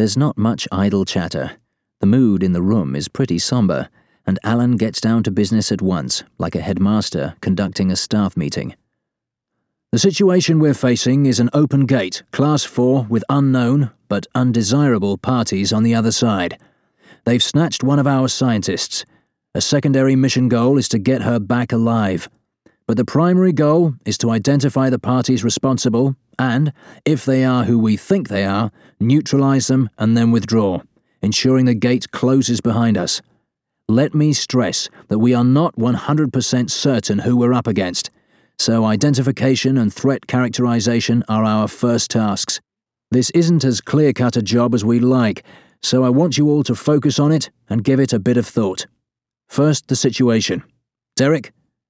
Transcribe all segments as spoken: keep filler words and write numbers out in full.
There's not much idle chatter. The mood in the room is pretty somber, and Alan gets down to business at once, like a headmaster conducting a staff meeting. The situation we're facing is an open gate, class four, with unknown, but undesirable parties on the other side. They've snatched one of our scientists. A secondary mission goal is to get her back alive. But the primary goal is to identify the parties responsible and, if they are who we think they are, neutralize them and then withdraw, ensuring the gate closes behind us. Let me stress that we are not one hundred percent certain who we're up against, so identification and threat characterization are our first tasks. This isn't as clear-cut a job as we'd like, so I want you all to focus on it and give it a bit of thought. First, the situation. Derek?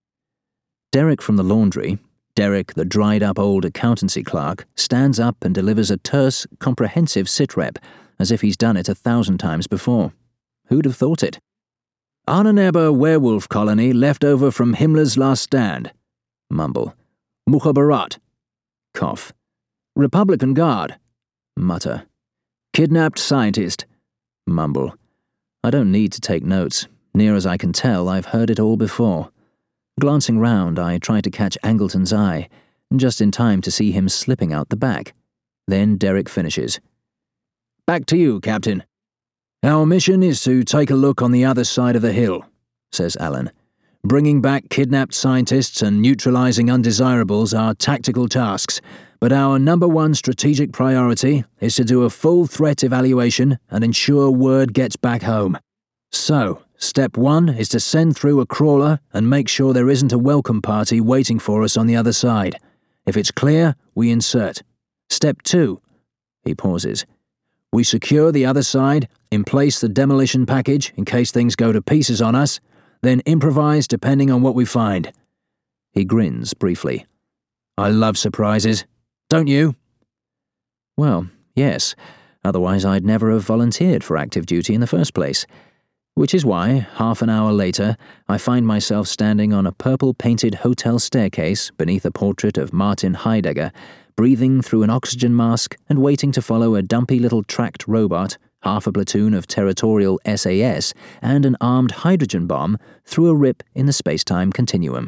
Derek from the laundry, Derek, the dried-up old accountancy clerk, stands up and delivers a terse, comprehensive sitrep, as if he's done it a thousand times before. Who'd have thought it? Ahnenerbe werewolf colony left over from Himmler's last stand. Mumble. Mukhabarat. Cough. Republican Guard. Mutter. Kidnapped scientist. Mumble. I don't need to take notes. Near as I can tell, I've heard it all before. Glancing round, I try to catch Angleton's eye, just in time to see him slipping out the back. Then Derek finishes. Back to you, Captain. Our mission is to take a look on the other side of the hill, says Alan. Bringing back kidnapped scientists and neutralizing undesirables are tactical tasks, but our number one strategic priority is to do a full threat evaluation and ensure word gets back home. So, step one is to send through a crawler and make sure there isn't a welcome party waiting for us on the other side. If it's clear, we insert. Step two. He pauses. We secure the other side, emplace the demolition package in case things go to pieces on us, then improvise depending on what we find. He grins briefly. I love surprises. Don't you? Well, yes. Otherwise I'd never have volunteered for active duty in the first place. Which is why, half an hour later, I find myself standing on a purple-painted hotel staircase beneath a portrait of Martin Heidegger, breathing through an oxygen mask and waiting to follow a dumpy little tracked robot, half a platoon of territorial S A S, and an armed hydrogen bomb through a rip in the space-time continuum.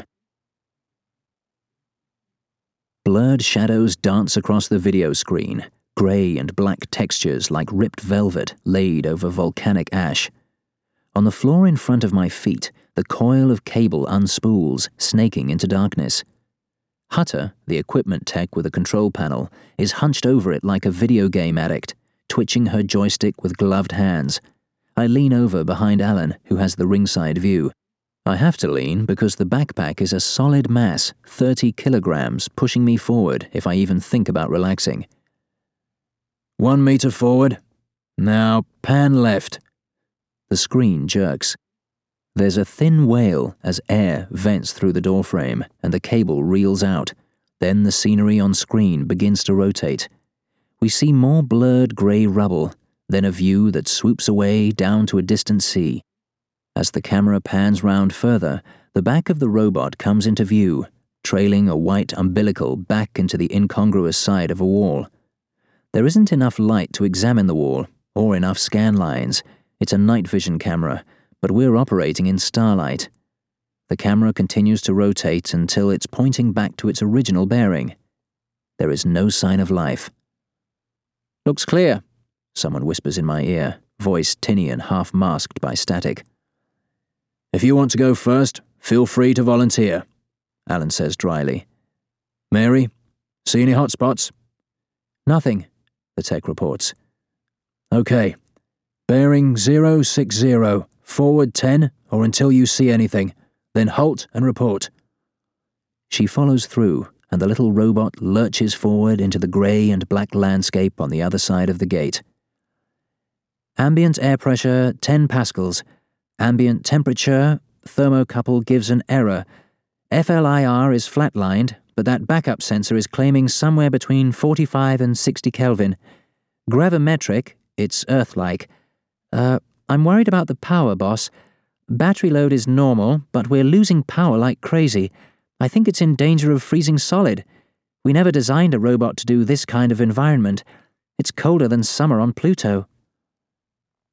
Blurred shadows dance across the video screen, grey and black textures like ripped velvet laid over volcanic ash. On the floor in front of my feet, the coil of cable unspools, snaking into darkness. Hutter, the equipment tech with a control panel, is hunched over it like a video game addict, twitching her joystick with gloved hands. I lean over behind Alan, who has the ringside view. I have to lean because the backpack is a solid mass, thirty kilograms, pushing me forward if I even think about relaxing. One meter forward. Now, pan left. The screen jerks. There's a thin wail as air vents through the doorframe and the cable reels out. Then the scenery on screen begins to rotate. We see more blurred grey rubble, then a view that swoops away down to a distant sea. As the camera pans round further, the back of the robot comes into view, trailing a white umbilical back into the incongruous side of a wall. There isn't enough light to examine the wall, or enough scan lines. It's a night vision camera, but we're operating in starlight. The camera continues to rotate until it's pointing back to its original bearing. There is no sign of life. Looks clear, someone whispers in my ear, voice tinny and half-masked by static. If you want to go first, feel free to volunteer, Alan says dryly. Mary, see any hot spots? Nothing, the tech reports. Okay. Bearing zero six zero, forward ten, or until you see anything, then halt and report. She follows through, and the little robot lurches forward into the grey and black landscape on the other side of the gate. Ambient air pressure, ten pascals. Ambient temperature, thermocouple gives an error. F L I R is flatlined, but that backup sensor is claiming somewhere between forty-five and sixty Kelvin. Gravimetric, it's Earth-like. Uh, I'm worried about the power, boss. Battery load is normal, but we're losing power like crazy. I think it's in danger of freezing solid. We never designed a robot to do this kind of environment. It's colder than summer on Pluto.